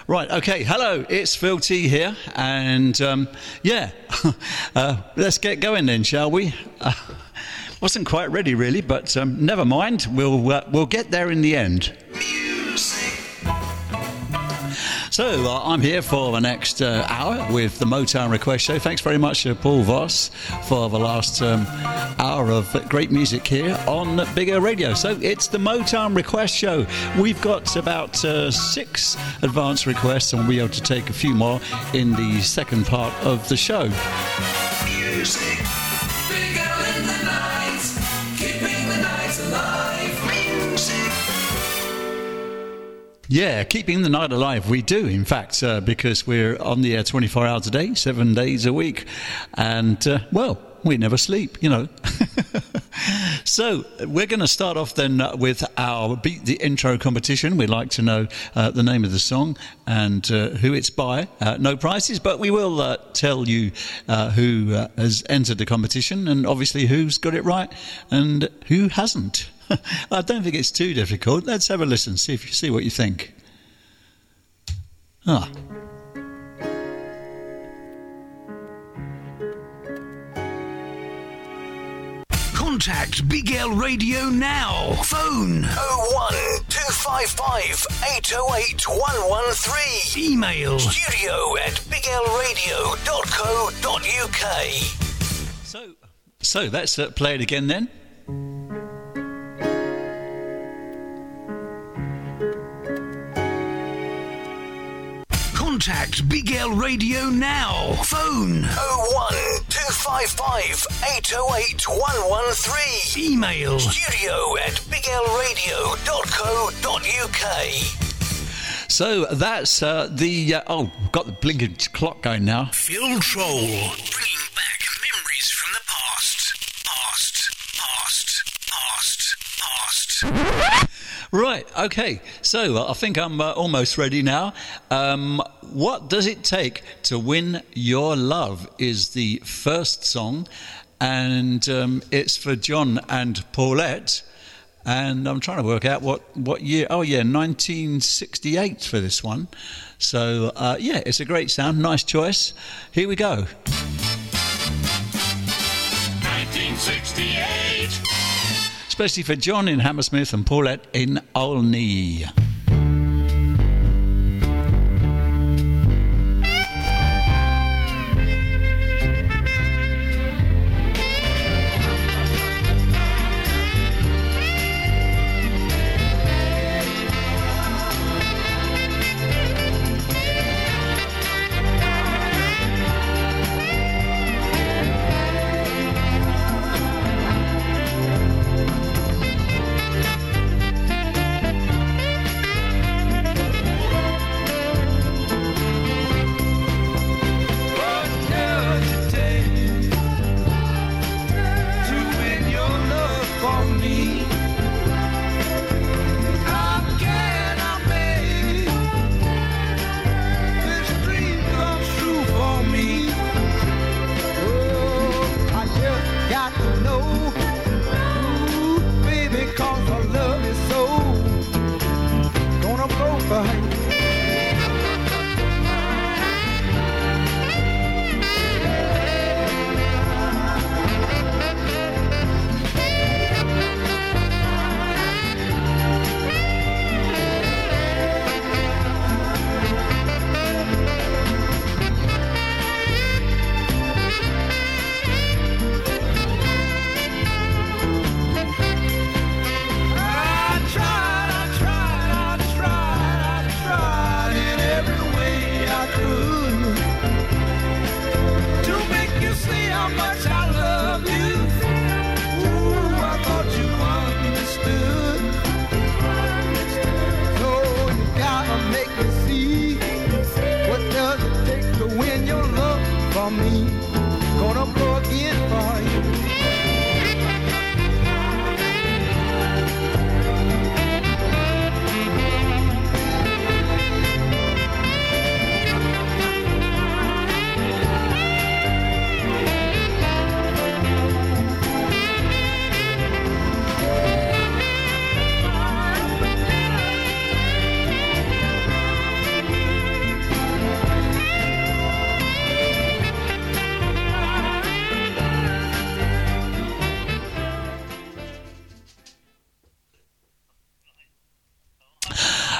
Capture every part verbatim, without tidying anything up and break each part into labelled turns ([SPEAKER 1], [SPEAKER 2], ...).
[SPEAKER 1] Right, okay, hello, it's Phil T here, and um, yeah, uh, let's get going then, shall we? Uh, wasn't quite ready really, but um, never mind, we'll, uh, we'll get there in the end. So uh, I'm here for the next uh, hour with the Motown Request Show. Thanks very much to Paul Voss for the last um, hour of great music here on Big Air Radio. So it's the Motown Request Show. We've got about uh, six advance requests, and we'll be able to take a few more in the second part of the show.
[SPEAKER 2] Music, Big Al in the night, keeping the night alive. Music.
[SPEAKER 1] Yeah, keeping the night alive. We do, in fact, uh, because we're on the air twenty-four hours a day, seven days a week. And, uh, well, we never sleep, you know. So we're going to start off then with our Beat the Intro competition. We'd like to know uh, the name of the song and uh, who it's by. Uh, no prizes, but we will uh, tell you uh, who uh, has entered the competition and obviously who's got it right and who hasn't. I don't think it's too difficult. Let's have a listen, see if you see what you think. Ah.
[SPEAKER 3] Contact Big L Radio now. Phone
[SPEAKER 4] oh one two five five eight oh eight one one three.
[SPEAKER 3] Email
[SPEAKER 4] studio at big l radio dot co dot u k.
[SPEAKER 1] So, so let's uh, play it again then.
[SPEAKER 3] Contact Big L Radio now. Phone
[SPEAKER 4] oh one two five five eight oh eight one one three.
[SPEAKER 3] Email
[SPEAKER 4] studio at big l radio dot co dot u k.
[SPEAKER 1] So that's uh, the... Uh, oh, got the blinking clock going now.
[SPEAKER 3] Phil Troll, bringing back memories from the past. Past, past, past, past.
[SPEAKER 1] Right, okay, so uh, I think I'm uh, almost ready now. Um, what Does It Take to Win Your Love is the first song, and um, it's for John and Paulette, and I'm trying to work out what, what year. Oh yeah, nineteen sixty-eight for this one. So uh, yeah, it's a great sound, nice choice. Here we go.
[SPEAKER 2] nineteen sixty-eight.
[SPEAKER 1] Especially for John in Hammersmith and Paulette in Olney.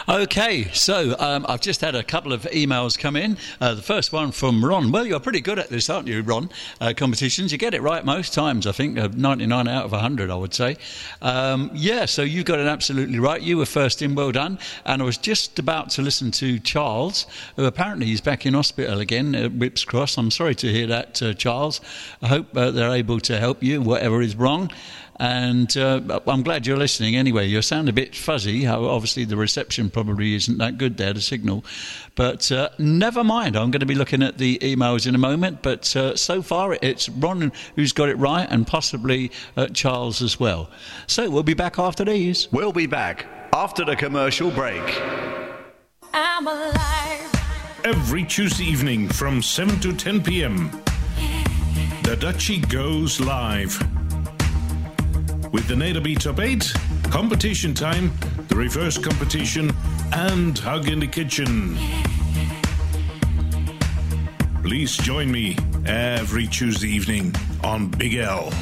[SPEAKER 1] Okay, so um, I've just had a couple of emails come in. Uh, the first one from Ron. Well, you're pretty good at this, aren't you, Ron? Uh, competitions. You get it right most times, I think. Uh, ninety-nine out of one hundred, I would say. Um, yeah, so you got it absolutely right. You were first in. Well done. And I was just about to listen to Charles, who apparently is back in hospital again at Whips Cross. I'm sorry to hear that, uh, Charles. I hope uh, they're able to help you, whatever is wrong. And uh, I'm glad you're listening anyway. You sound a bit fuzzy. Obviously, the reception probably isn't that good there, the signal. But uh, never mind. I'm going to be looking at the emails in a moment. But uh, so far, it's Ron who's got it right, and possibly uh, Charles as well. So we'll be back after these.
[SPEAKER 5] We'll be back after the commercial break.
[SPEAKER 6] I'm alive.
[SPEAKER 7] Every Tuesday evening from seven to ten p.m. The Dutchie goes live. With the Nader Beat Top eight, competition time, the reverse competition, and Hug in the Kitchen. Please join me every Tuesday evening on Big L.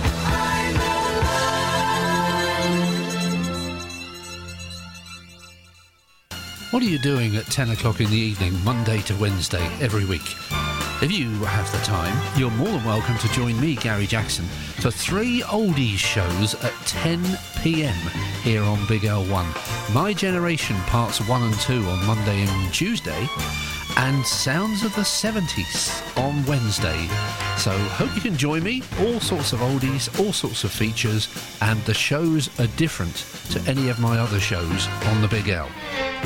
[SPEAKER 8] What are you doing at ten o'clock in the evening, Monday to Wednesday, every week? If you have the time, you're more than welcome to join me, Gary Jackson, for three oldies shows at ten p.m. here on Big L one. My Generation Parts one and two on Monday and Tuesday, and Sounds of the seventies on Wednesday. So hope you can join me. All sorts of oldies, all sorts of features, and the shows are different to any of my other shows on the Big L.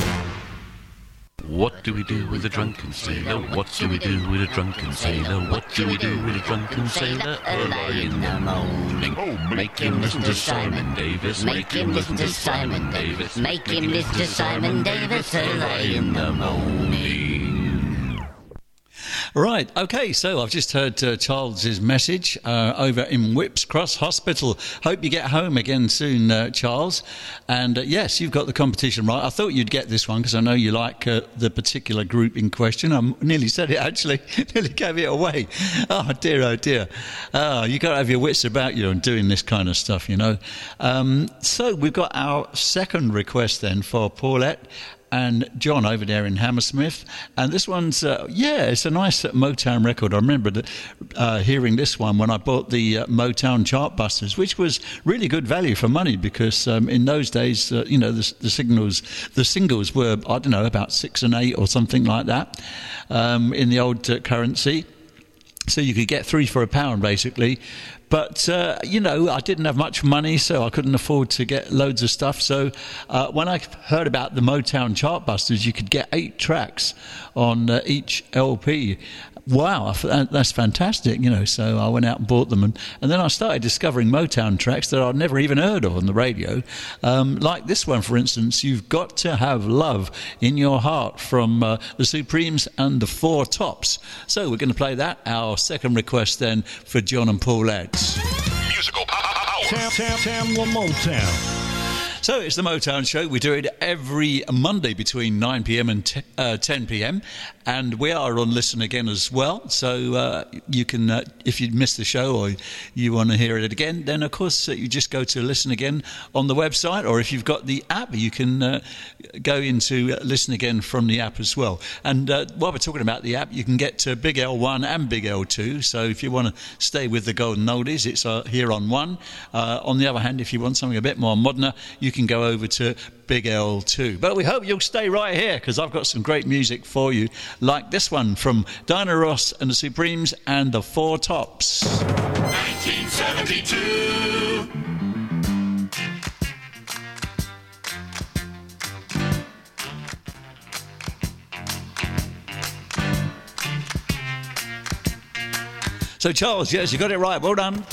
[SPEAKER 9] What do we do with a drunken sailor? What do we do with a drunken sailor? What do we do with a drunken sailor? Early in the morning. Make him listen to Simon Davis. Make him listen to Simon Davis. Make him listen to Simon Davis early in the morning.
[SPEAKER 1] Right, okay, so I've just heard uh, Charles's message uh, over in Whips Cross Hospital. Hope you get home again soon, uh, Charles. And uh, yes, you've got the competition right. I thought you'd get this one because I know you like uh, the particular group in question. I nearly said it, actually. Nearly gave it away. Oh, dear, oh, dear. Oh, you've got to have your wits about you and doing this kind of stuff, you know. Um, so we've got our second request then for Paulette and John over there in Hammersmith. And this one's, uh, yeah, it's a nice uh, Motown record. I remember the, uh, hearing this one when I bought the uh, Motown Chartbusters, which was really good value for money because um, in those days, uh, you know, the, the signals, the singles were, I don't know, about six and eight or something like that um, in the old uh, currency. So you could get three for a pound, basically. But, uh, you know, I didn't have much money, so I couldn't afford to get loads of stuff. So uh, when I heard about the Motown Chartbusters, you could get eight tracks on uh, each L P. Wow, that's fantastic, you know. So I went out and bought them. And, and then I started discovering Motown tracks that I'd never even heard of on the radio. Um, like this one, for instance, You've Got to Have Love in Your Heart from uh, the Supremes and the Four Tops. So we're going to play that, our second request then for John and Paulette.
[SPEAKER 3] Musical power.
[SPEAKER 7] Tam, tam, tam, Motown.
[SPEAKER 1] So it's the Motown Show. We do it every Monday between nine p.m. and t- uh, ten p.m. And we are on Listen Again as well. So uh, you can, uh, if you missed the show or you want to hear it again, then of course uh, you just go to Listen Again on the website. Or if you've got the app, you can uh, go into uh, Listen Again from the app as well. And uh, while we're talking about the app, you can get to Big L one and Big L two. So if you want to stay with the golden oldies, it's uh, here on one. Uh, on the other hand, if you want something a bit more moderner, you can go over to Big L two. But we hope you'll stay right here because I've got some great music for you, like this one from Diana Ross and the Supremes and the Four Tops.
[SPEAKER 3] nineteen seventy-two.
[SPEAKER 1] So Charles, yes, you got it right. Well done.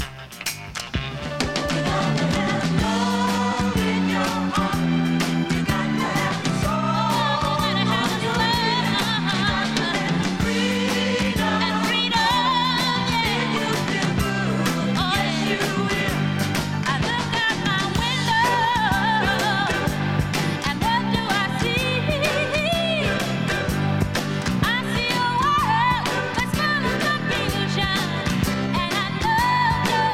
[SPEAKER 6] I see a world that's full of confusion, and I know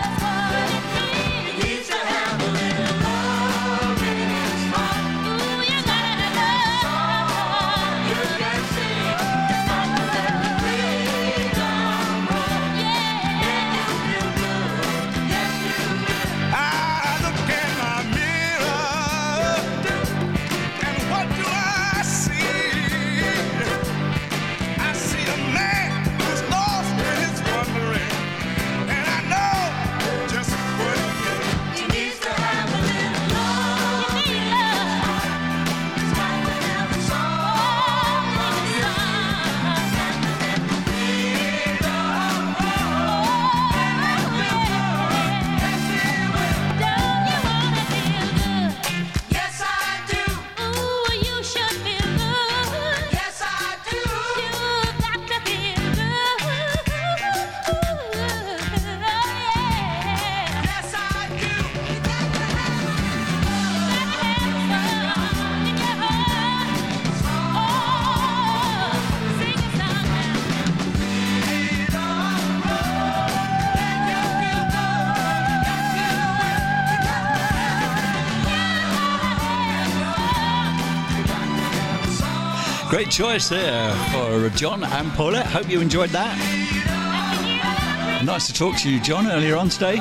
[SPEAKER 1] Great choice there for John and Paulette. Hope you enjoyed that. Nice to talk to you, John, earlier on today.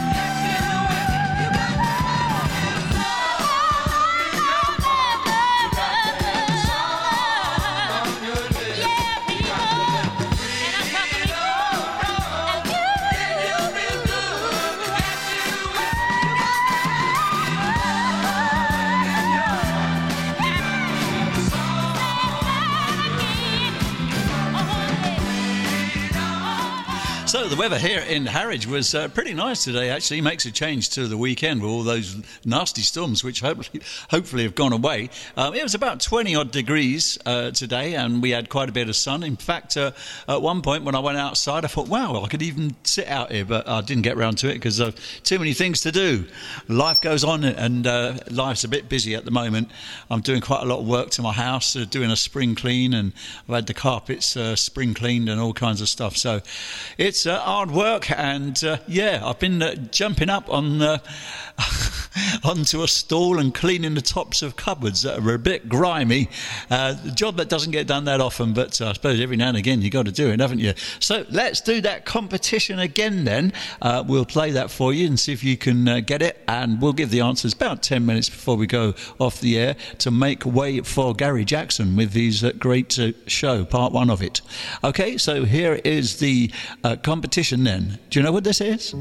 [SPEAKER 1] So the weather here in Harwich was uh, pretty nice today, actually. Makes a change to the weekend with all those nasty storms, which hopefully hopefully have gone away. Um, it was about twenty-odd degrees uh, today, and we had quite a bit of sun. In fact, uh, at one point when I went outside, I thought, wow, I could even sit out here, but I didn't get round to it because of too many things to do. Life goes on, and uh, life's a bit busy at the moment. I'm doing quite a lot of work to my house, uh, doing a spring clean, and I've had the carpets uh, spring cleaned and all kinds of stuff. So it's uh, hard work, and uh, yeah, I've been uh, jumping up on uh, onto a stall and cleaning the tops of cupboards that are a bit grimy. Uh, the job that doesn't get done that often, but uh, I suppose every now and again you've got to do it, haven't you? So let's do that competition again then. Uh, we'll play that for you and see if you can uh, get it, and we'll give the answers about ten minutes before we go off the air to make way for Gary Jackson with his uh, great uh, show, part one of it. Okay, so here is the uh, competition then. Do you know what this is?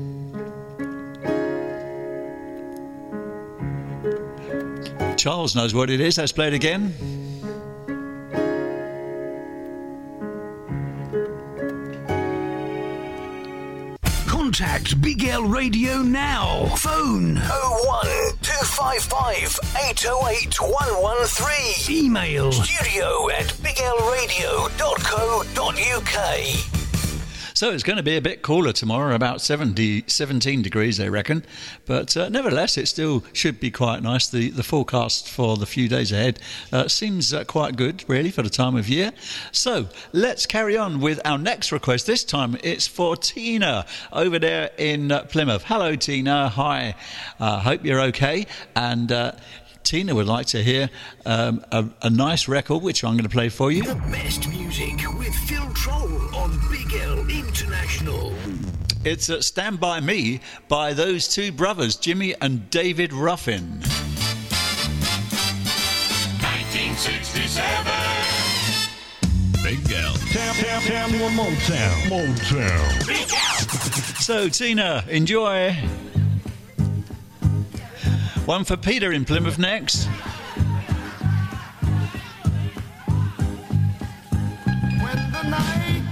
[SPEAKER 1] Charles knows what it is. Let's play it again.
[SPEAKER 4] Contact Big L Radio now. Phone oh one two five five eight oh eight one one three. Email studio at big l radio dot co dot uk.
[SPEAKER 1] So it's going to be a bit cooler tomorrow, about seventy, seventeen degrees, they reckon. But uh, nevertheless, it still should be quite nice. The, the forecast for the few days ahead uh, seems uh, quite good, really, for the time of year. So let's carry on with our next request. This time it's for Tina over there in uh, Plymouth. Hello, Tina. Hi. Uh, hope you're okay. And Uh, Tina would like to hear um, a, a nice record, which I'm going to play for you.
[SPEAKER 4] The best music with Phil Troll on Big L International.
[SPEAKER 1] It's uh, Stand By Me by those two brothers, Jimmy and David Ruffin.
[SPEAKER 3] nineteen sixty-seven.
[SPEAKER 10] Big L. Tell, tell, tell me one more town. Motown.
[SPEAKER 3] Big L.
[SPEAKER 1] So, Tina, enjoy. One for Peter in Plymouth next.
[SPEAKER 2] When the night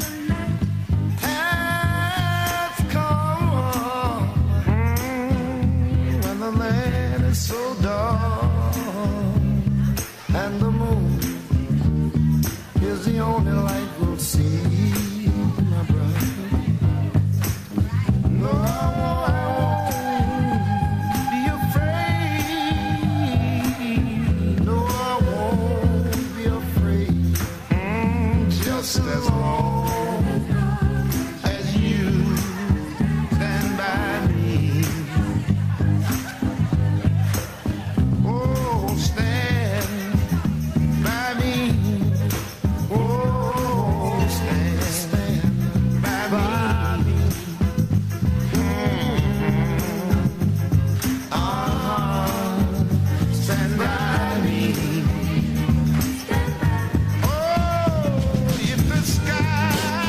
[SPEAKER 2] has come, when the land is so dark, and the moon is the only light we'll see, my brother. No, I won't. Just as long as you stand by me. Oh, stand by me. Oh, stand, stand by me. Mm-hmm. Uh-huh. Stand by me. Sky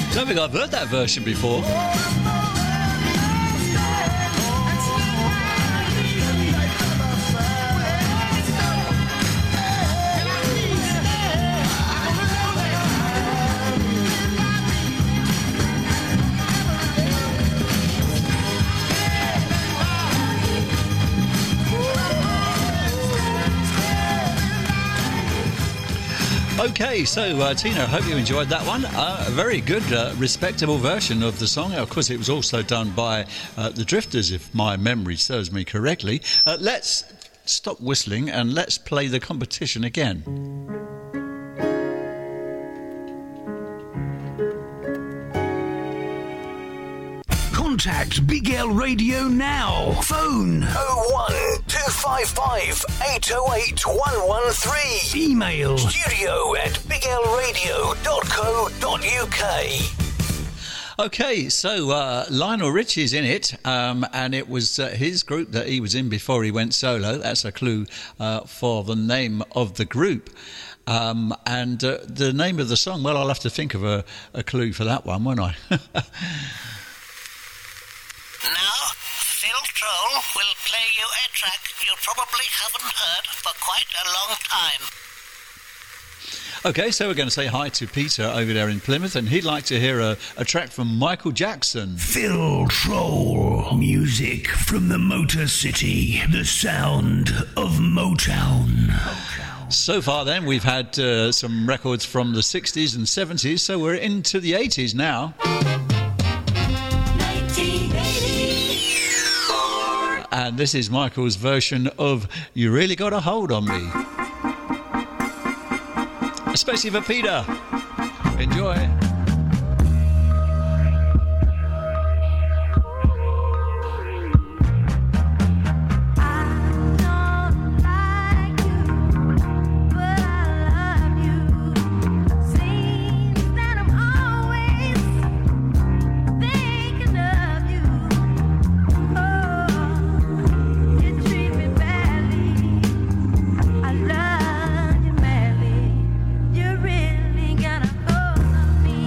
[SPEAKER 1] don't think I've heard that version before. Okay, so uh, Tina, I hope you enjoyed that one. Uh, a very good, uh, respectable version of the song. Of course, it was also done by uh, the Drifters, if my memory serves me correctly. Uh, let's stop whistling and let's play the competition again.
[SPEAKER 4] Contact Big L Radio now. Phone oh one two five five eight oh eight one one three. Email studio at big l radio dot co dot u k.
[SPEAKER 1] Okay, so uh, Lionel Richie's in it, um, and it was uh, his group that he was in before he went solo. That's a clue uh, for the name of the group. Um, and uh, the name of the song, well, I'll have to think of a, a clue for that one, won't I?
[SPEAKER 11] Now, Phil Troll will play you a track you probably haven't heard for quite a long time.
[SPEAKER 1] Okay, so we're going to say hi to Peter over there in Plymouth, and he'd like to hear a, a track from Michael Jackson.
[SPEAKER 4] Phil Troll. Music from the Motor City. The sound of Motown. Motown.
[SPEAKER 1] So far then, we've had uh, some records from the sixties and seventies, so we're into the eighties now. And this is Michael's version of You Really Got a Hold on Me. Especially for Peter. Enjoy.
[SPEAKER 6] I love you madly. You really got a hold on me.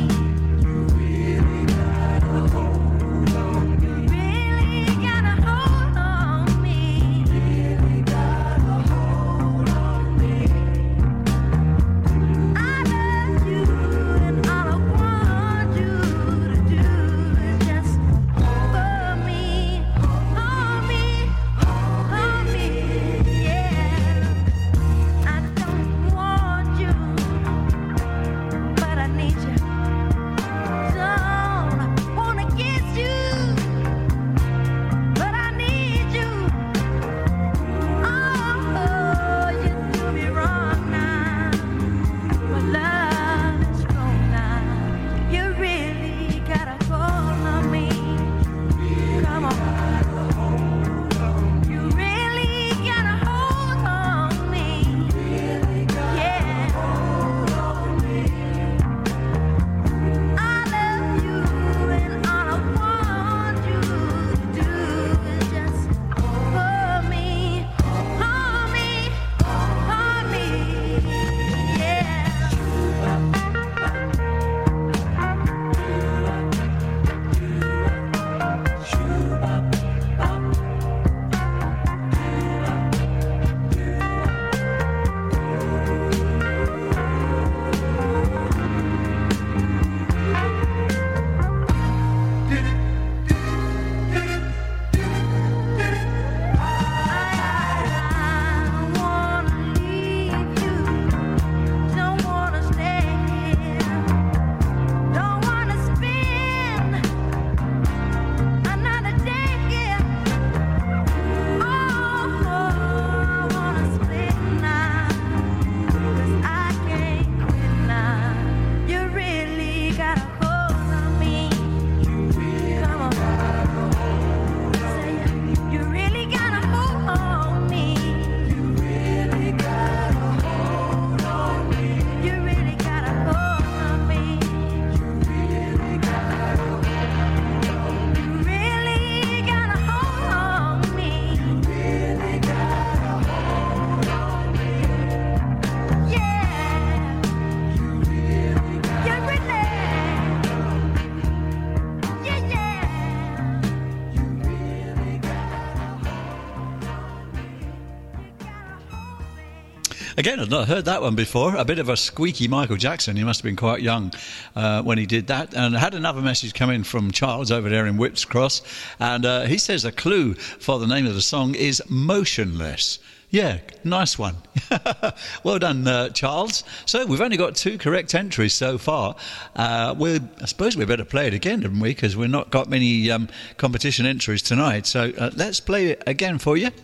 [SPEAKER 1] Again, I've not heard that one before. A bit of a squeaky Michael Jackson. He must have been quite young uh, when he did that. And I had another message come in from Charles over there in Whips Cross. And uh, he says a clue for the name of the song is Motionless. Yeah, nice one. Well done, uh, Charles. So we've only got two correct entries so far. Uh, we'll, I suppose we better play it again, haven't we? Because we've not got many um, competition entries tonight. So uh, let's play it again for you.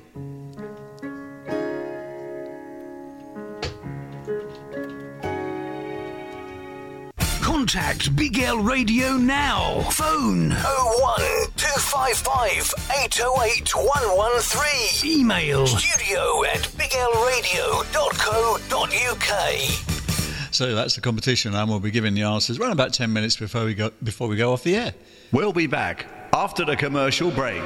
[SPEAKER 4] Contact Big L Radio now. Phone oh one two five five eight oh eight one one three. Email studio at big l radio dot co dot u k.
[SPEAKER 1] So that's the competition, and we'll be giving the answers around about ten minutes before we go before we go off the air.
[SPEAKER 5] We'll be back after the commercial break.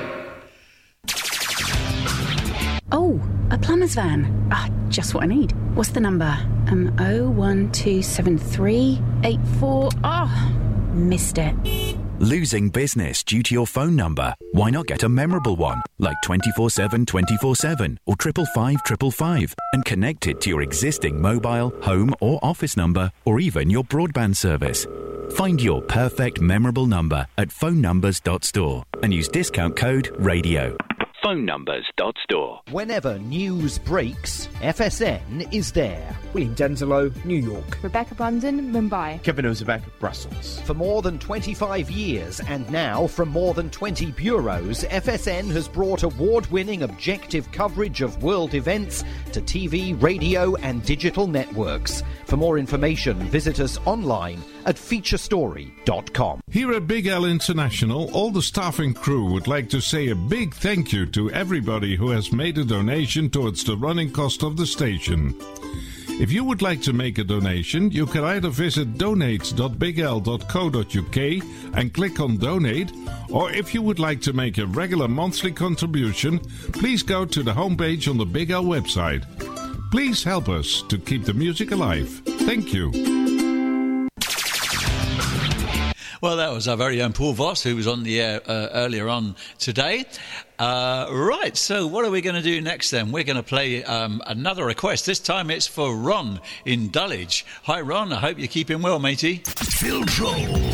[SPEAKER 12] Oh, a plumber's van. Ah, just what I need. What's the number? Um, oh one two seven three eight four. Oh, missed it.
[SPEAKER 13] Losing business due to your phone number? Why not get a memorable one, like twenty-four seven twenty-four seven or triple five triple five, and connect it to your existing mobile, home or office number, or even your broadband service. Find your perfect memorable number at phone numbers dot store and use discount code RADIO. phone numbers dot store.
[SPEAKER 14] Whenever news breaks, F S N is there. William Denzelo, New York.
[SPEAKER 15] Rebecca Brandon, Mumbai.
[SPEAKER 14] Kevin Ozebek, Brussels. For more than twenty-five years, and now from more than twenty bureaus, F S N has brought award-winning objective coverage of world events to T V, radio and digital networks. For more information, visit us online at feature story dot com.
[SPEAKER 7] Here at Big L International, all the staff and crew would like to say a big thank you to everybody who has made a donation towards the running cost of the station. If you would like to make a donation, you can either visit donate dot big l dot co dot u k and click on donate, or if you would like to make a regular monthly contribution, please go to the homepage on the Big L website. Please help us to keep the music alive. Thank you.
[SPEAKER 1] Well, that was our very own Paul Voss, who was on the air uh, earlier on today. Uh, right, so what are we going to do next then? We're going to play um, another request. This time it's for Ron in Dulwich. Hi, Ron. I hope you're keeping well, matey.
[SPEAKER 4] Phil Troll.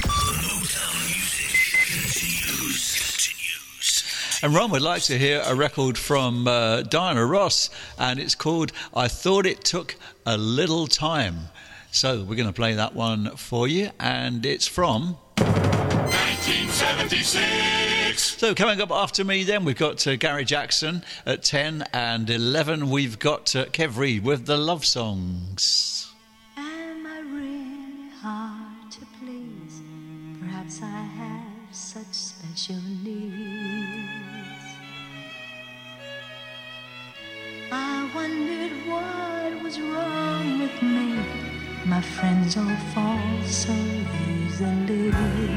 [SPEAKER 1] And Ron would like to hear a record from uh, Diana Ross, and it's called I Thought It Took a Little Time. So we're going to play that one for you, and it's from
[SPEAKER 3] nineteen seventy-six.
[SPEAKER 1] So coming up after me then, we've got uh, Gary Jackson at ten, and eleven we've got uh, Kev Reid with the Love Songs.
[SPEAKER 6] Am I really hard to please? Perhaps I have such special needs. I wondered what was wrong with me. My friends all fall so easily.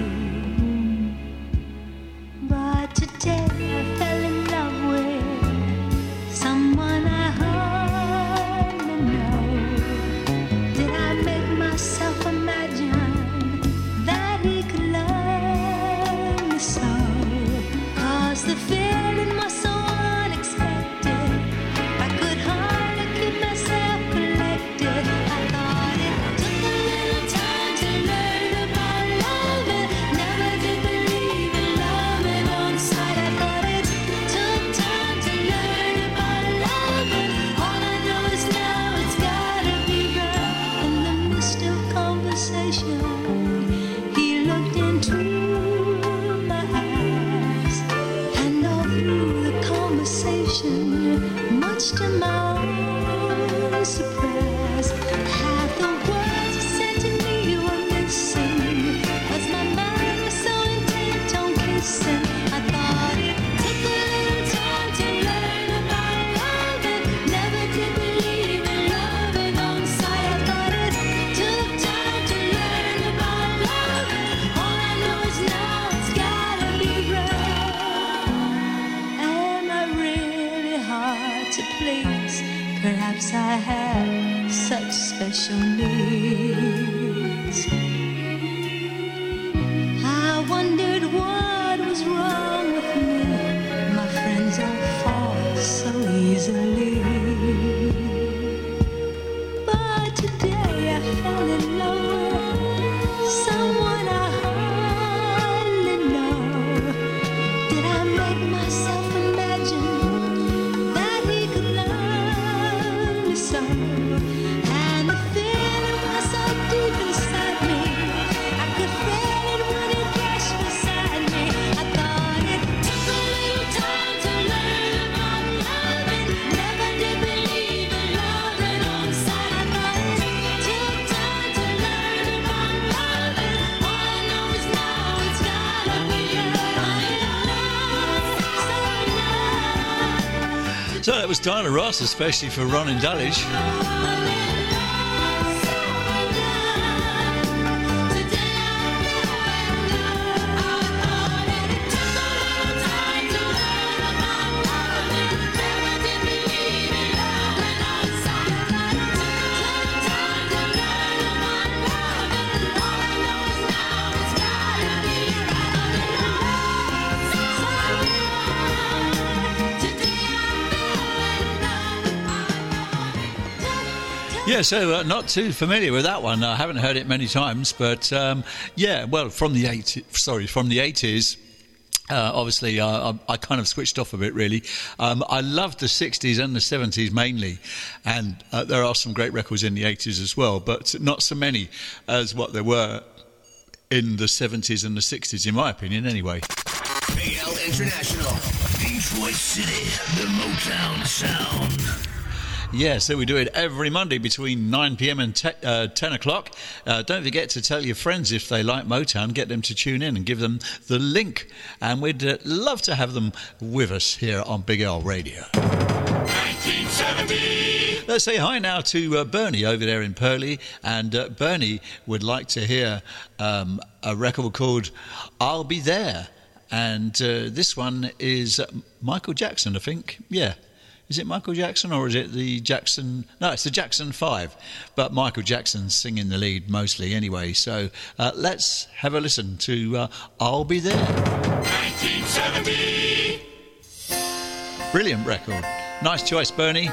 [SPEAKER 6] But today I fell in love with someone I hardly know. Did I make myself imagine that he could love me so? 'Cause the feeling was so unexpected, I could hardly keep myself collected. I thought it took a little time to learn about loving. Never did believe in loving on sight. I thought it took time to learn about loving. All I know is now it's gotta be right. In the midst of conversation, he looked into my eyes, and all through the conversation, much to my own surprise, half the words he said to me were missing, 'cause my mind was so intent on kissing. I thought it took a little time to learn about loving. Never did believe in loving on sight. I thought it took time to learn about loving. All I know is
[SPEAKER 1] So that was Diana Ross, especially for Ron and Dulwich. Yeah, so uh, not too familiar with that one. I haven't heard it many times, but um, yeah, well, from the eighties, sorry, from the eighties. Uh, obviously, uh, I, I kind of switched off a bit, really. Um, I loved the sixties and the seventies mainly, and uh, there are some great records in the eighties as well, but not so many as what there were in the seventies and the sixties, in my opinion, anyway.
[SPEAKER 4] Big L International, Detroit City, the Motown sound.
[SPEAKER 1] Yeah, so we do it every Monday between nine p.m. and te- uh, ten o'clock. Uh, don't forget to tell your friends if they like Motown, get them to tune in and give them the link. And we'd uh, love to have them with us here on Big L Radio.
[SPEAKER 3] nineteen seventy.
[SPEAKER 1] Let's say hi now to uh, Bernie over there in Purley. And uh, Bernie would like to hear um, a record called I'll Be There. And uh, this one is Michael Jackson, I think. Yeah. Is it Michael Jackson or is it the Jackson? No, it's the Jackson Five. But Michael Jackson's singing the lead mostly anyway. So uh, let's have a listen to uh, I'll Be There.
[SPEAKER 3] nineteen seventy.
[SPEAKER 1] Brilliant record. Nice choice, Bernie.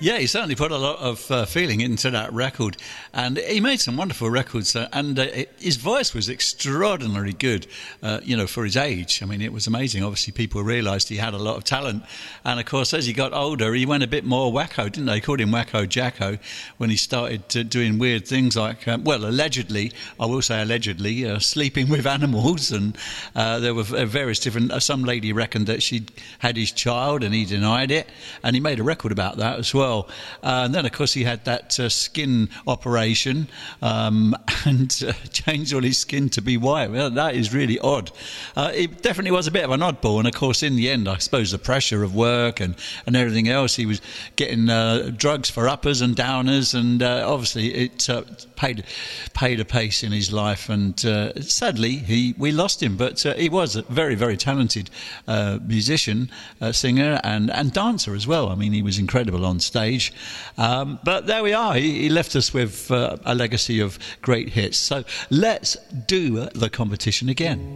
[SPEAKER 1] Yeah, he certainly put a lot of uh, feeling into that record, and he made some wonderful records. Uh, and uh, it, his voice was extraordinarily good, uh, you know, for his age. I mean, it was amazing. Obviously, people realised he had a lot of talent, and of course, as he got older, he went a bit more wacko, didn't they? They called him Wacko Jacko when he started uh, doing weird things like, um, well, allegedly, I will say allegedly, uh, sleeping with animals, and uh, there were various different. Uh, some lady reckoned that she'd had his child, and he denied it, and he made a record about that as well. Uh, and then, of course, he had that uh, skin operation um, and uh, changed all his skin to be white. Well, that is really odd. Uh, it definitely was a bit of an oddball. And, of course, in the end, I suppose the pressure of work and, and everything else, he was getting uh, drugs for uppers and downers. And uh, obviously it uh, paid, paid a pace in his life. And uh, sadly, he we lost him. But uh, he was a very, very talented uh, musician, uh, singer and, and dancer as well. I mean, he was incredible on stage. Um, but there we are. He, he left us with uh, a legacy of great hits. So let's do the competition again.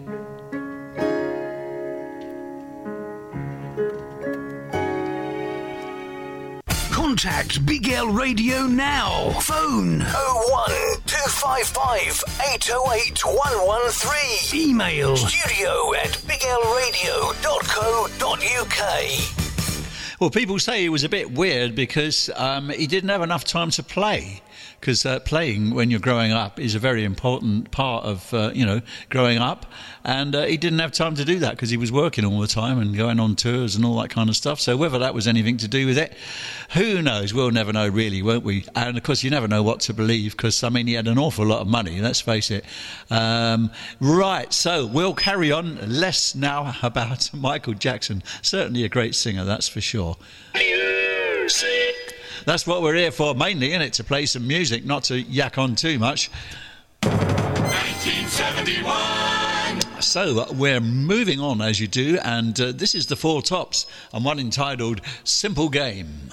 [SPEAKER 4] Contact Big L Radio now. Phone oh one two five five eight oh eight one one three. Email studio at big l radio dot co dot u k.
[SPEAKER 1] Well, people say he was a bit weird because um, he didn't have enough time to play. Because uh, playing when you're growing up is a very important part of, uh, you know, growing up. And uh, he didn't have time to do that because he was working all the time and going on tours and all that kind of stuff. So whether that was anything to do with it, who knows? We'll never know really, won't we? And, of course, you never know what to believe because, I mean, he had an awful lot of money, let's face it. Um, right, so we'll carry on. Less now about Michael Jackson. Certainly a great singer, that's for sure. Music. That's what we're here for, mainly, isn't it? To play some music, not to yak on too much.
[SPEAKER 3] nineteen seventy-one.
[SPEAKER 1] So uh, we're moving on, as you do, and uh, this is the Four Tops, and one entitled Simple Game.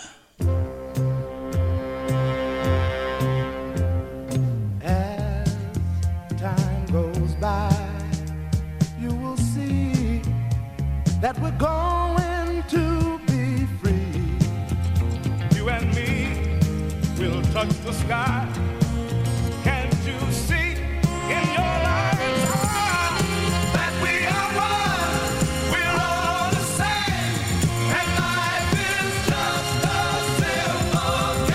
[SPEAKER 2] As time goes by, you will see that we're going to be free. You and me will touch the sky. Can't you see in your eyes ah, that we are one? We're all the same, and life is just a simple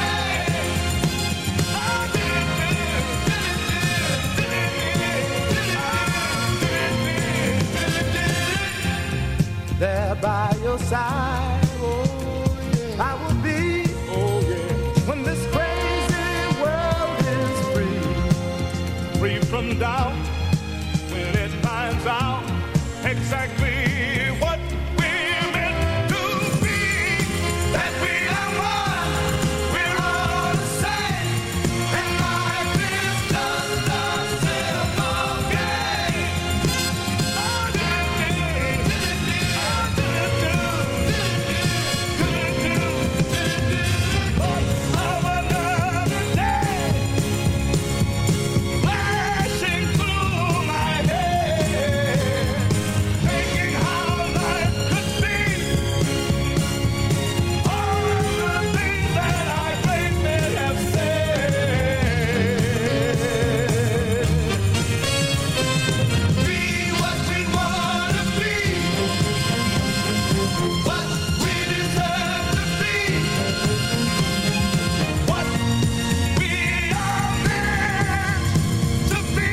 [SPEAKER 2] game. There by your side, oh, yeah. I will be. Oh, yeah. When this crazy world is free, free from doubt, when it finds out exactly what we're meant to be, that we are one, we're all the same, and life is just a simple game. Oh, another day, flashing through my head, thinking how life could be. All the things that I lately have said. Be what we want to be, what we deserve to be, what we are meant to be.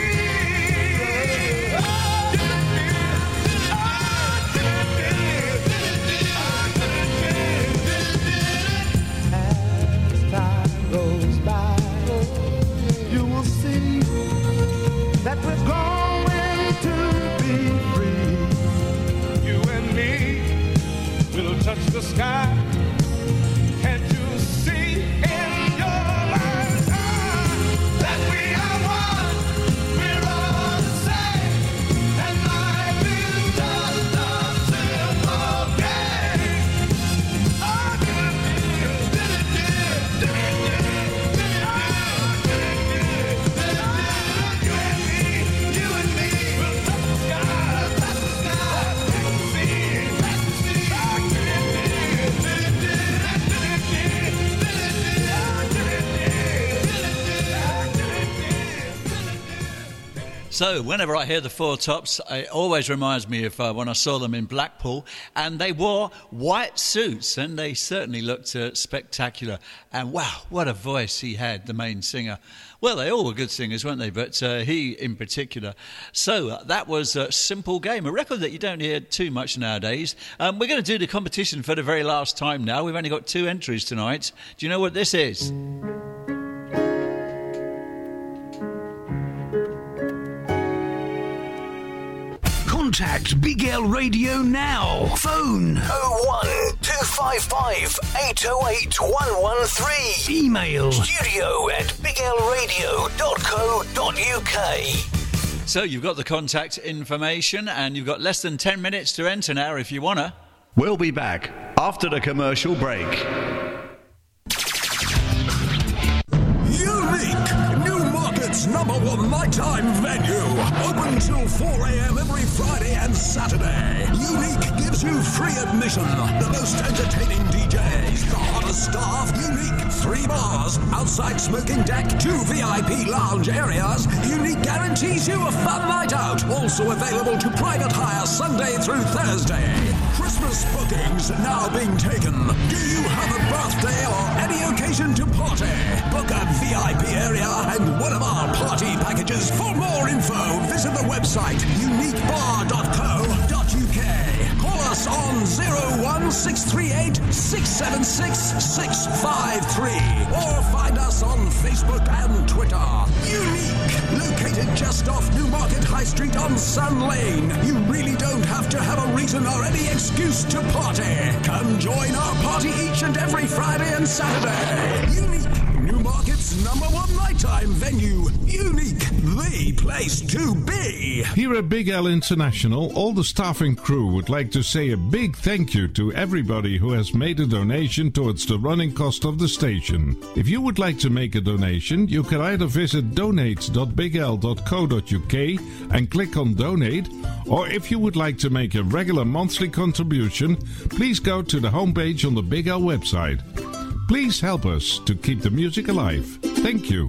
[SPEAKER 2] As time goes by, you will see that we're going to be free. You and me will touch the sky. Can't you see in your eyes ah, that we are one? We're all the same, and life is just a simple game. Oh, you and me will touch the sky, touch the sky, and see, touch the sea.
[SPEAKER 1] So, whenever I hear the Four Tops, it always reminds me of uh, when I saw them in Blackpool, and they wore white suits, and they certainly looked uh, spectacular. And wow, what a voice he had, the main singer. Well, they all were good singers, weren't they? But uh, he in particular. So, uh, that was a Simple Game, a record that you don't hear too much nowadays. Um, we're going to do the competition for the very last time now. We've only got two entries tonight. Do you know what this is?
[SPEAKER 4] Contact Big L Radio now. Phone oh one two five five eight oh eight one one three. Email studio at big l radio dot co dot uk.
[SPEAKER 1] So you've got the contact information and you've got less than ten minutes to enter now if you wanna.
[SPEAKER 5] We'll be back after the commercial break.
[SPEAKER 15] Unique! Newmarket's number one nighttime venue. Open till four a.m. every Friday and Saturday. Unique gives you free admission. The most entertaining D Js, the hottest staff. Unique, three bars, outside smoking deck, two V I P lounge areas. Unique guarantees you a fun night out. Also available to private hire Sunday through Thursday. Christmas bookings now being taken. Do you have a birthday or any occasion to party? Book a V I P area and one of our party packages. For more info, visit the website unique bar dot co dot uk. Call us on oh one six three eight six seven six six five three or find us on Facebook and Twitter. Unique, located just off Newmarket High Street on Sun Lane. You really don't have to have a reason or any excuse to party. Come join our party each and every Friday and Saturday. Unique, Newmarket's number one nighttime venue. Unique, the place to be.
[SPEAKER 7] Here at Big L International, all the staff and crew would like to say a big thank you to everybody who has made a donation towards the running cost of the station. If you would like to make a donation, you can either visit donate dot big l dot co dot uk and click on donate, or if you would like to make a regular monthly contribution, please go to the homepage on the Big L website. Please help us to keep the music alive. Thank you.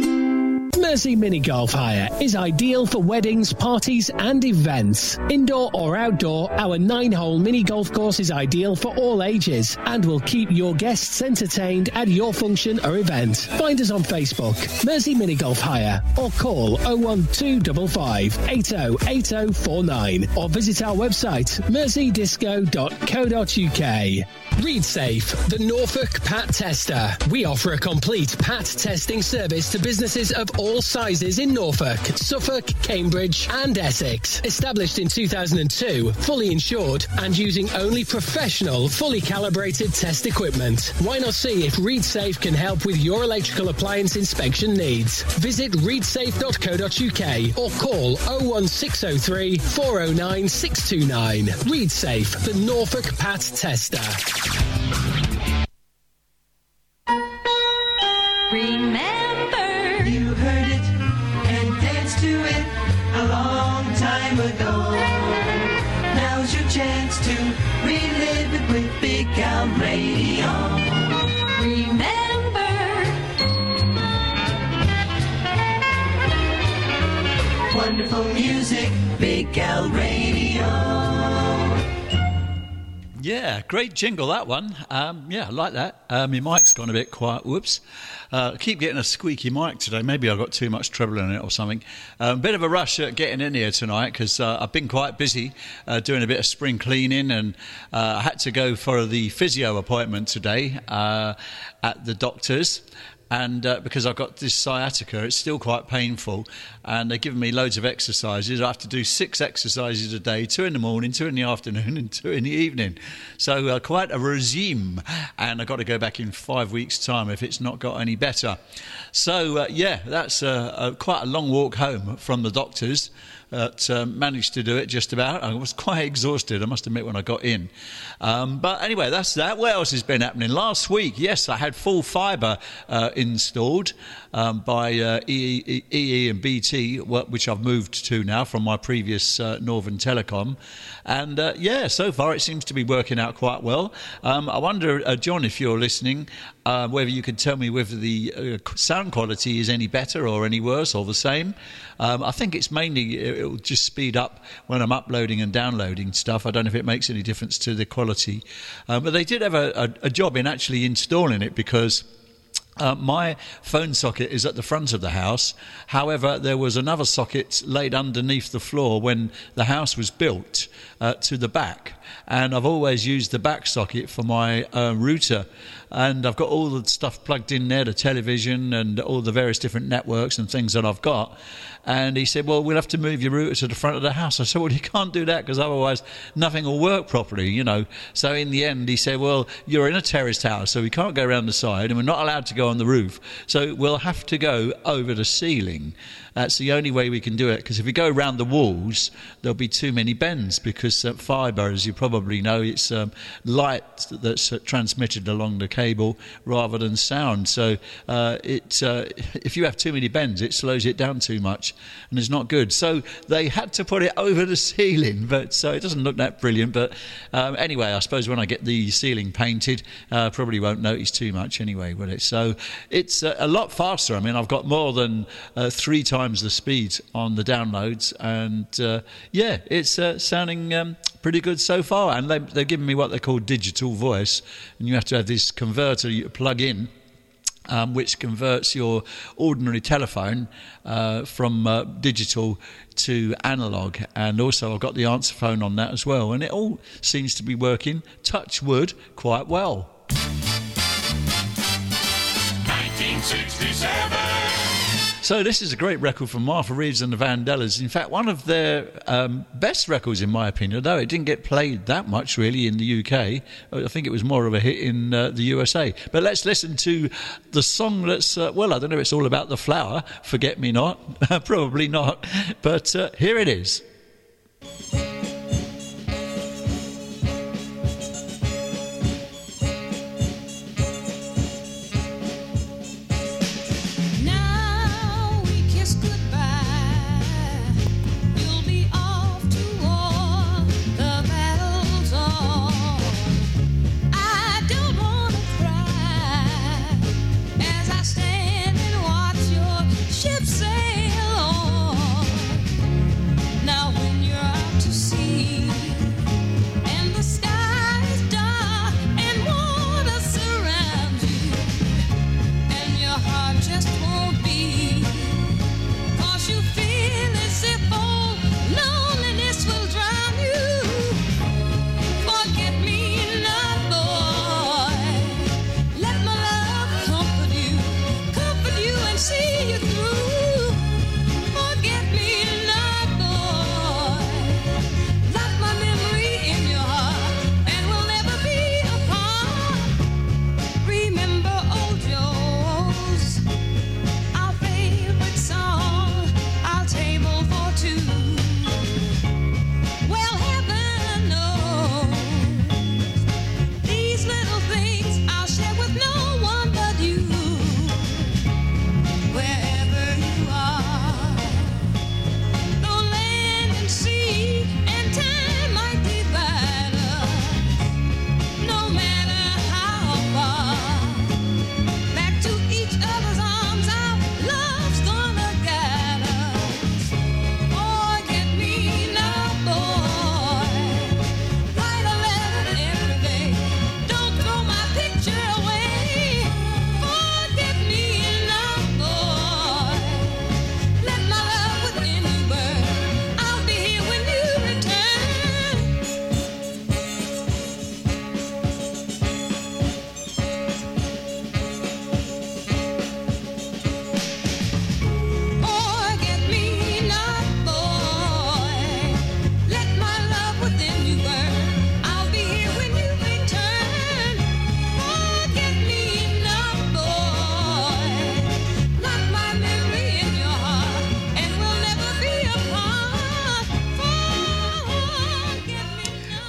[SPEAKER 16] Mersey Mini Golf Hire is ideal for weddings, parties and events. Indoor or outdoor, our nine-hole mini golf course is ideal for all ages and will keep your guests entertained at your function or event. Find us on Facebook, Mersey Mini Golf Hire, or call oh one two five five eight oh eight oh four nine or visit our website, mersey disco dot co dot uk. ReadSafe, the Norfolk Pat Tester. We offer a complete Pat testing service to businesses of all sizes in Norfolk, Suffolk, Cambridge and Essex. Established in two thousand two, fully insured and using only professional, fully calibrated test equipment. Why not see if ReadSafe can help with your electrical appliance inspection needs? Visit read safe dot co dot uk or call oh one six oh three four oh nine six two nine. ReadSafe, the Norfolk Pat Tester.
[SPEAKER 17] Remember, you heard it and danced to it a long time ago. Now's your chance to relive it with Big Al Radio. Remember, wonderful music, Big Al Radio.
[SPEAKER 1] Yeah, great jingle, that one. Um, yeah, I like that. Um, my mic's gone a bit quiet. Whoops. Uh, I keep getting a squeaky mic today. Maybe I've got too much treble in it or something. A um, bit of a rush at getting in here tonight because uh, I've been quite busy uh, doing a bit of spring cleaning, and uh, I had to go for the physio appointment today uh, at the doctor's. And uh, because I've got this sciatica, it's still quite painful. And they're giving me loads of exercises. I have to do six exercises a day, two in the morning, two in the afternoon, and two in the evening. So uh, quite a regime. And I've got to go back in five weeks' time if it's not got any better. So, uh, yeah, that's uh, a, quite a long walk home from the doctor's. But um, managed to do it just about. I was quite exhausted, I must admit, when I got in. Um, but anyway, that's that. What else has been happening? Last week, yes, I had full fibre uh, installed um, by uh, E E, E E and B T, which I've moved to now from my previous uh, Northern Telecom. And uh, yeah, so far it seems to be working out quite well. Um, I wonder, uh, John, if you're listening, uh, whether you could tell me whether the uh, sound quality is any better or any worse or the same. Um, I think it's mainly, it'll just speed up when I'm uploading and downloading stuff. I don't know if it makes any difference to the quality. Um, but they did have a, a, a job in actually installing it, because Uh, my phone socket is at the front of the house. However, there was another socket laid underneath the floor when the house was built uh, to the back. And I've always used the back socket for my uh, router. And I've got all the stuff plugged in there, the television and all the various different networks and things that I've got. And he said, well, we'll have to move your router to the front of the house. I said, well, you can't do that because otherwise nothing will work properly, you know. So in the end, he said, well, you're in a terraced house, so we can't go around the side and we're not allowed to go on the roof. So we'll have to go over the ceiling. That's the only way we can do it, because if we go around the walls, there'll be too many bends, because uh, fibre, as you probably know, it's um, light that's uh, transmitted along the cable rather than sound. So uh, it, uh, if you have too many bends, it slows it down too much, and it's not good. So they had to put it over the ceiling, but so it doesn't look that brilliant. But um, anyway, I suppose when I get the ceiling painted, uh, probably won't notice too much anyway, will it? So it's uh, a lot faster. I mean, I've got more than uh, three times the speed on the downloads, and uh, yeah, it's uh, sounding um, pretty good so far. And they, they're giving me what they call digital voice, and you have to have this converter you plug in, um, which converts your ordinary telephone uh, from uh, digital to analog. And also I've got the answer phone on that as well, and it all seems to be working, touch wood, quite well.
[SPEAKER 3] nineteen sixty-seven.
[SPEAKER 1] So this is a great record from Martha Reeves and the Vandellas. In fact, one of their um, best records, in my opinion, though it didn't get played that much, really, in the U K. I think it was more of a hit in uh, the U S A. But let's listen to the song that's, uh, well, I don't know if it's all about the flower, Forget Me Not. Probably not. But uh, here it is.
[SPEAKER 18] Now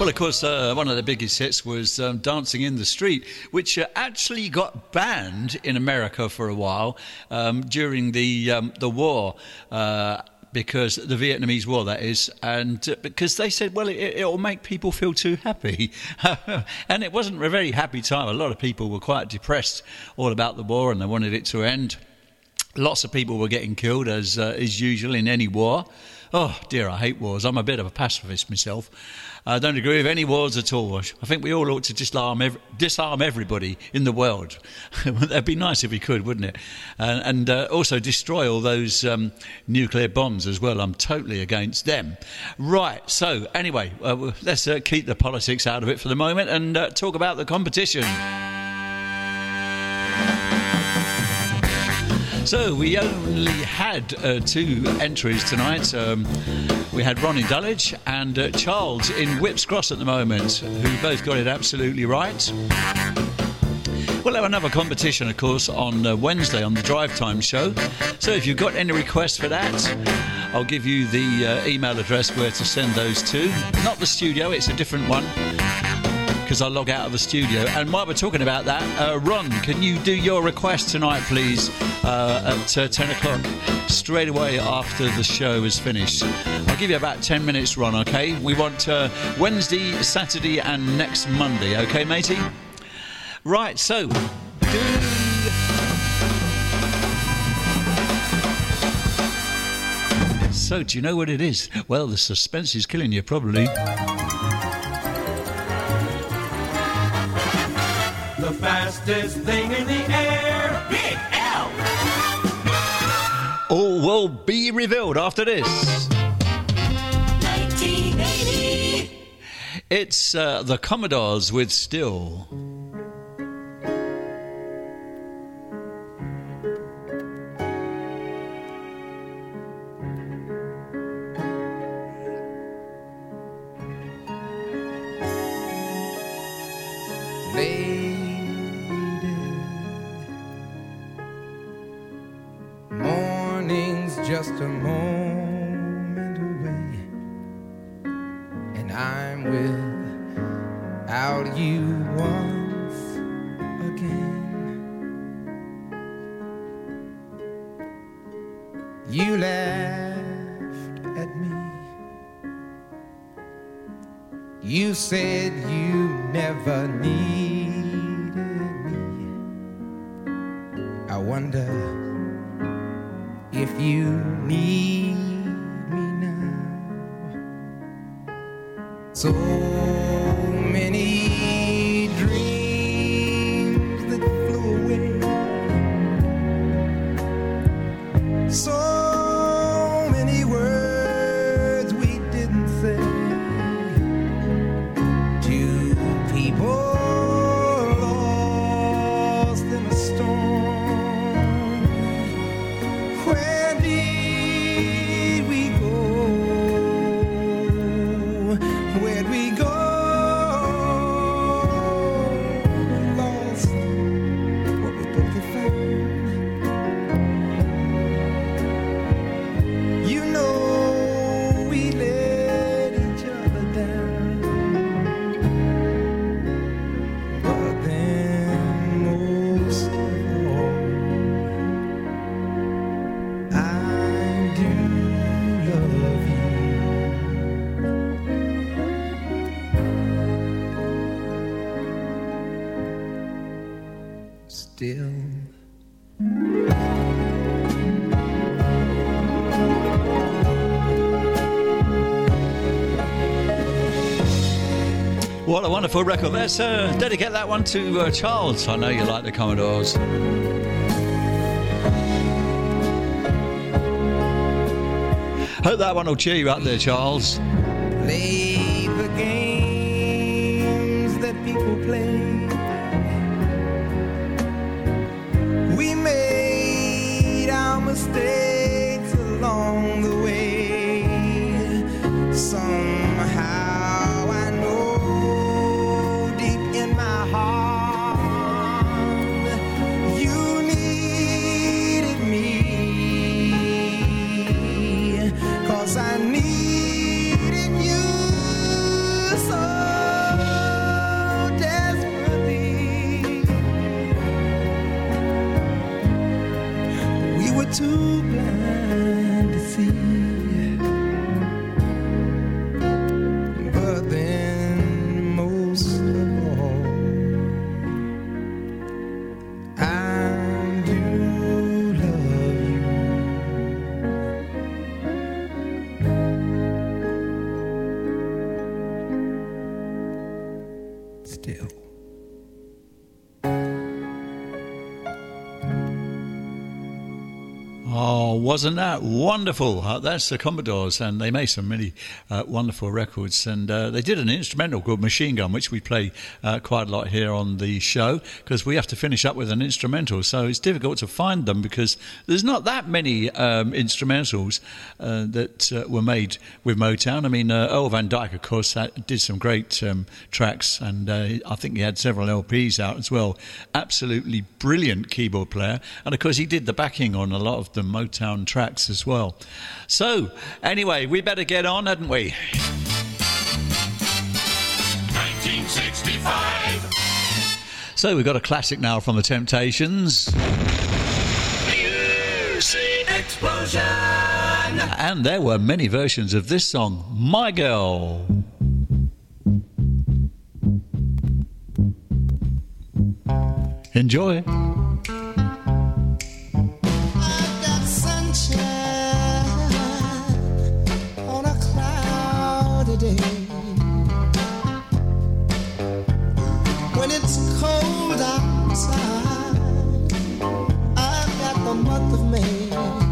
[SPEAKER 1] Well, of course, uh, one of the biggest hits was um, Dancing in the Street, which uh, actually got banned in America for a while um, during the um, the war. Uh, Because the Vietnamese War, that is, and uh, because they said, well, it, it'll make people feel too happy. And it wasn't a very happy time. A lot of people were quite depressed all about the war and they wanted it to end. Lots of people were getting killed, as uh, is usual in any war. Oh, dear, I hate wars. I'm a bit of a pacifist myself. I don't agree with any wars at all. I think we all ought to disarm, ev- disarm everybody in the world. That'd be nice if we could, wouldn't it? And, and uh, also destroy all those um, nuclear bombs as well. I'm totally against them. Right, so anyway, uh, let's uh, keep the politics out of it for the moment and uh, talk about the competition. So we only had uh, two entries tonight. Um, we had Ron in Dulwich and uh, Charles in Whips Cross at the moment, who both got it absolutely right. We'll have another competition, of course, on uh, Wednesday on the Drive Time show. So if you've got any requests for that, I'll give you the uh, email address where to send those to. Not the studio, it's a different one, because I log out of the studio. And while we're talking about that, uh, Ron, can you do your request tonight, please, uh, at uh, ten o'clock, straight away after the show is finished? I'll give you about ten minutes, Ron, OK? We want uh, Wednesday, Saturday and next Monday, OK, matey? Right, so... Do... So, do you know what it is? Well, the suspense is killing you, probably.
[SPEAKER 17] The fastest thing in the air, Big L.
[SPEAKER 1] All will be revealed after this.
[SPEAKER 17] nineteen eighty.
[SPEAKER 1] It's uh, the Commodores with Still.
[SPEAKER 18] Just a moment away, and I'm without you once again. You laughed at me. You said you never needed me. I wonder if you need me now. So many dreams that flew away, so many words we didn't say. Two people lost in a storm. Where did we go? Where'd we go? Lost what we both had found. You know we let each other down, but then most of all, I do love you. Still.
[SPEAKER 1] What a wonderful record. Let's uh, dedicate that one to uh, Charles. I know you like the Commodores. Hope that one will cheer you up there, Charles.
[SPEAKER 18] Play the games that people play. We made our mistakes along the way. Somehow I know deep in my heart you needed me, 'cause I needed you so.
[SPEAKER 19] still.
[SPEAKER 1] Oh, wasn't that wonderful? Uh, that's the Commodores, and they made some really uh, wonderful records. And uh, they did an instrumental called Machine Gun, which we play uh, quite a lot here on the show, because we have to finish up with an instrumental. So it's difficult to find them because there's not that many um, instrumentals uh, that uh, were made with Motown. I mean, uh, Earl Van Dyke, of course, had, did some great um, tracks, and uh, I think he had several L Ps out as well. Absolutely brilliant keyboard player. And, of course, he did the backing on a lot of the Motown tracks as well. So, anyway, we better get on, hadn't we?
[SPEAKER 3] nineteen sixty-five.
[SPEAKER 1] So, we've got a classic now from the Temptations.
[SPEAKER 3] Music explosion.
[SPEAKER 1] And there were many versions of this song, My Girl. Enjoy.
[SPEAKER 2] On a cloudy day, when it's cold outside, I've got the month of May.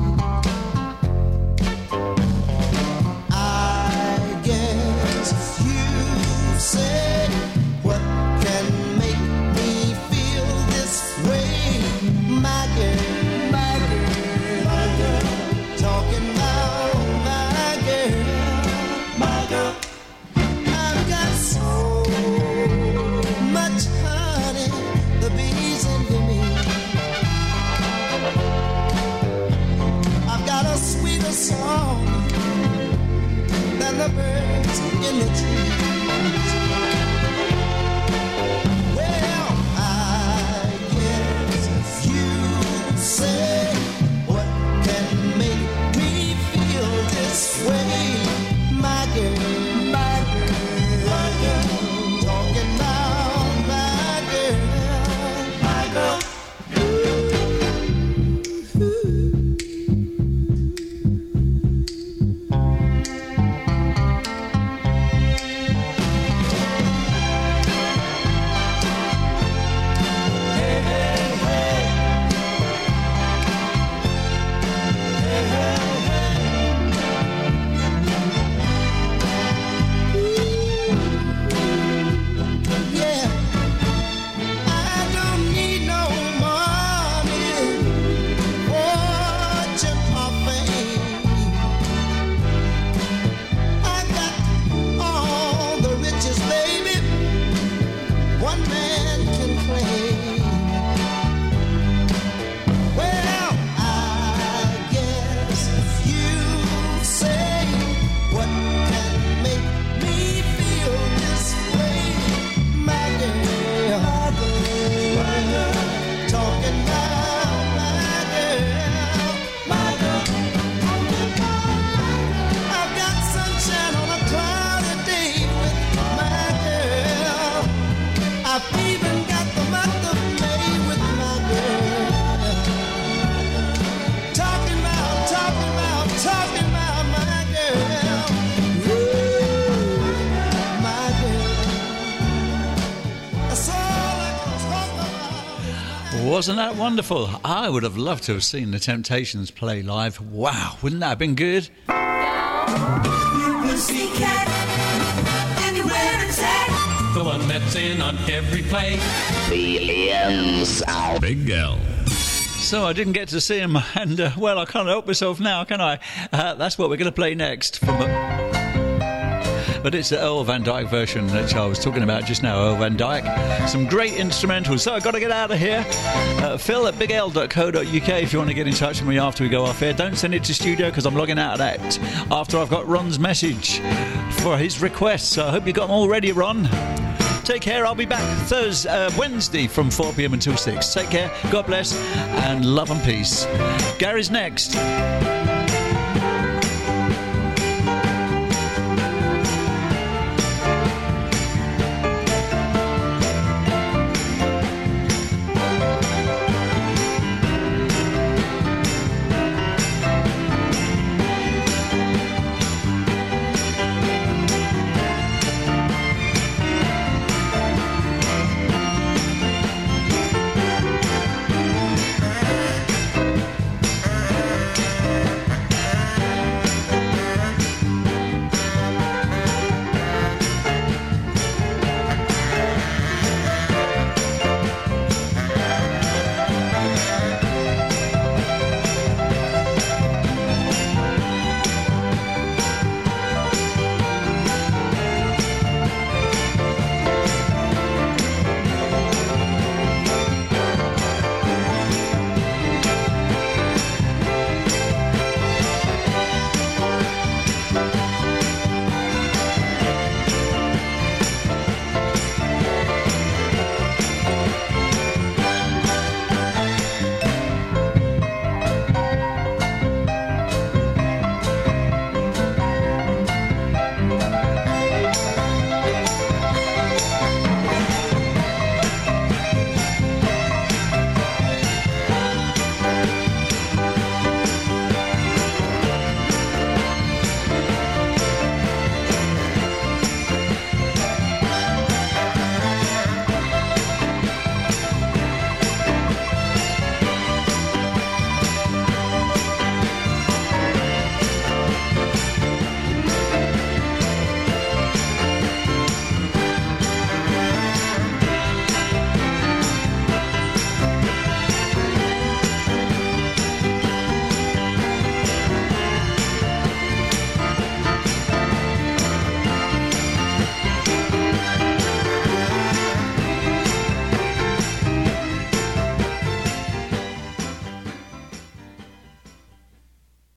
[SPEAKER 2] I guess you say, what can make me feel this way, my girl, my girl, my girl, talking about my girl, my girl. I've got so much honey, the bees envy me. I've got a sweeter song than the birds in the trees. Well, I guess you say, what can make me feel this way, my girl, my girl, my girl, talking about my girl, my girl. Yeah, I don't need no money, fortune or fame. I got all the riches, baby, one man can claim. Well, I guess if you say, what can make me feel this way, my girl, my girl, talking about my girl, my girl. I've got sunshine on a cloudy day with my girl. I've even got the month of May with my girl. Talking about, talking about, talking about my girl. Ooh, my girl. That's all I can talk about.
[SPEAKER 1] Wasn't that wonderful? I would have loved to have seen the Temptations play live. Wow, wouldn't that have been good?
[SPEAKER 17] Pussycat, anywhere it's at.
[SPEAKER 20] The one that's in on every play.
[SPEAKER 10] Billions. Big L.
[SPEAKER 1] So I didn't get to see him, and uh, well, I can't help myself now, can I? Uh, that's what we're going to play next. From a... But it's the Earl Van Dyke version that I was talking about just now, Earl Van Dyke. Some great instrumentals. So I've got to get out of here. Uh, Phil at big l dot co dot u k if you want to get in touch with me after we go off air. Don't send it to studio because I'm logging out of that after I've got Ron's message for his request. So I hope you got them all ready, Ron. Take care. I'll be back Thursday, uh, Wednesday from four p.m. until six. Take care. God bless and love and peace. Gary's next.